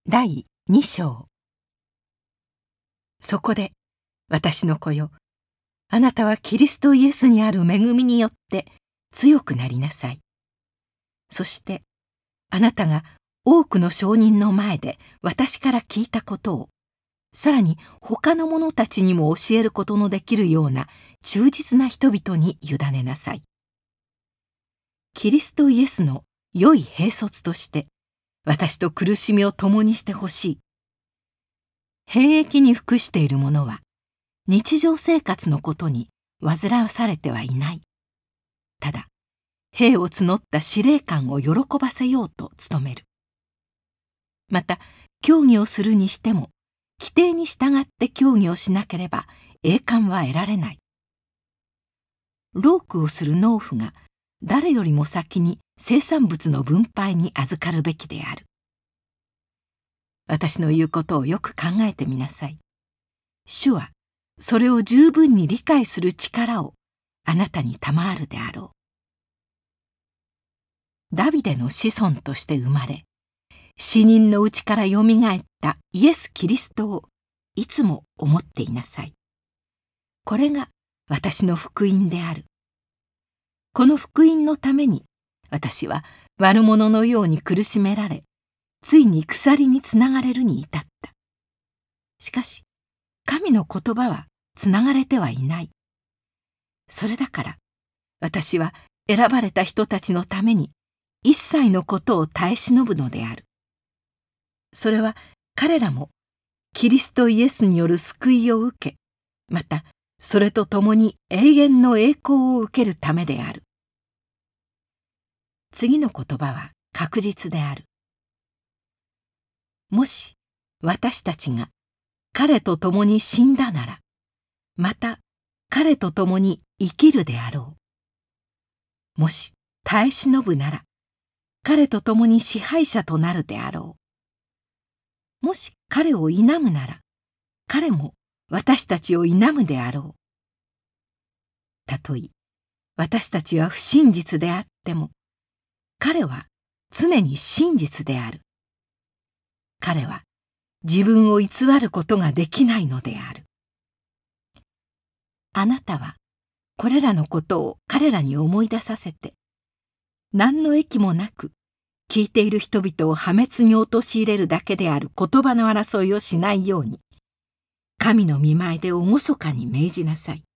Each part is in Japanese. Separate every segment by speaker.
Speaker 1: 第2章。そこで私の子よ、あなたはキリストイエスにある恵みによって強くなりなさい。そしてあなたが多くの証人の前で私から聞いたことを、さらに他の者たちにも教えることのできるような忠実な人々に委ねなさい。キリストイエスの良い兵卒として私と苦しみを共にしてほしい。兵役に服している者は日常生活のことに煩わされてはいない。ただ兵を募った司令官を喜ばせようと努める。また協議をするにしても規定に従って協議をしなければ栄冠は得られない。労苦をする農夫が誰よりも先に生産物の分配に預かるべきである。私の言うことをよく考えてみなさい。主はそれを十分に理解する力をあなたに賜るであろう。ダビデの子孫として生まれ、死人のうちからよみがえったイエス・キリストをいつも思っていなさい。これが私の福音である。この福音のために私は悪者のように苦しめられ、ついに鎖につながれるに至った。しかし神の言葉はつながれてはいない。それだから私は選ばれた人たちのために一切のことを耐え忍ぶのである。それは彼らもキリストイエスによる救いを受け、またそれと共に永遠の栄光を受けるためである。次の言葉は確実である。もし私たちが彼と共に死んだなら、また彼と共に生きるであろう。もし耐え忍ぶなら、彼と共に支配者となるであろう。もし彼を否むなら、彼も私たちを否むであろう。たとえ私たちは不真実であっても、彼は常に真実である。彼は自分を偽ることができないのである。あなたはこれらのことを彼らに思い出させて、何の益もなく聞いている人々を破滅に陥れるだけである言葉の争いをしないように、神の御前で厳かに命じなさい。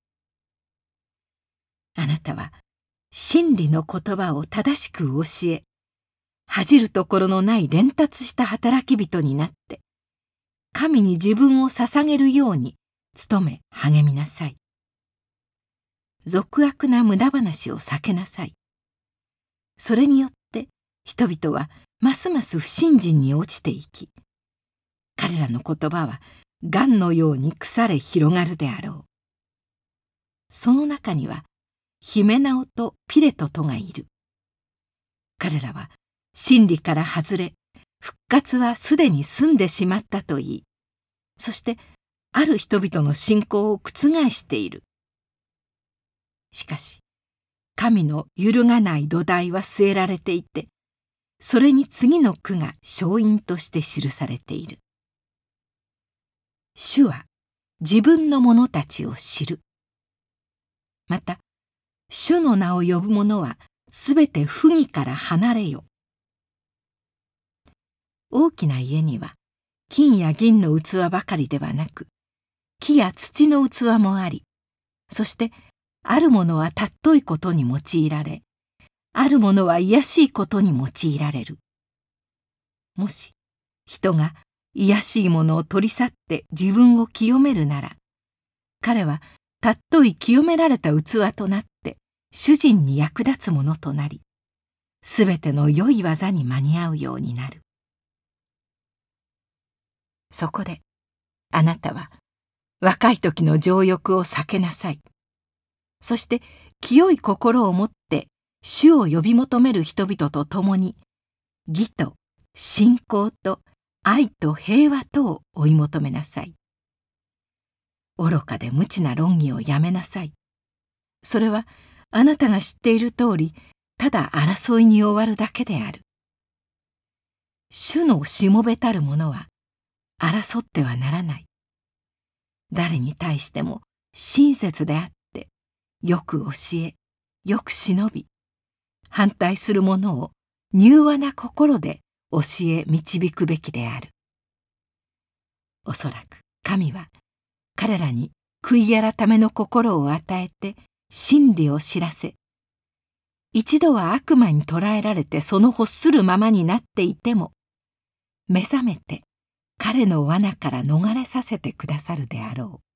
Speaker 1: あなたは真理の言葉を正しく教え、恥じるところのない伝達した働き人になって、神に自分を捧げるように努め励みなさい。俗悪な無駄話を避けなさい。それによって人々はますます不信心に落ちていき、彼らの言葉は癌のように腐れ広がるであろう。その中にはヒメナオとピレトとがいる。彼らは真理から外れ、復活はすでに済んでしまったと言い、そしてある人々の信仰を覆している。しかし神の揺るがない土台は据えられていて、それに次の句が勝因として記されている。主は自分の者たちを知る。また主の名を呼ぶ者はすべて不義から離れよ。大きな家には金や銀の器ばかりではなく、木や土の器もあり、そしてあるものは尊いことに用いられ、あるものは卑しいことに用いられる。もし人が卑しいものを取り去って自分を清めるなら、彼は尊い清められた器となって主人に役立つものとなり、すべての良い技に間に合うようになる。そこであなたは若い時の情欲を避けなさい。そして清い心を持って主を呼び求める人々と共に、義と信仰と愛と平和とを追い求めなさい。愚かで無知な論議をやめなさい。それはあなたが知っている通り、ただ争いに終わるだけである。 主のしもべたる者は争ってはならない。誰に対しても親切であって、よく教え、よく忍び、反対する者を柔和な心で教え導くべきである。おそらく神は彼らに悔い改めの心を与えて真理を知らせ、一度は悪魔に捕らえられてその欲するままになっていても、目覚めて彼の罠から逃れさせてくださるであろう。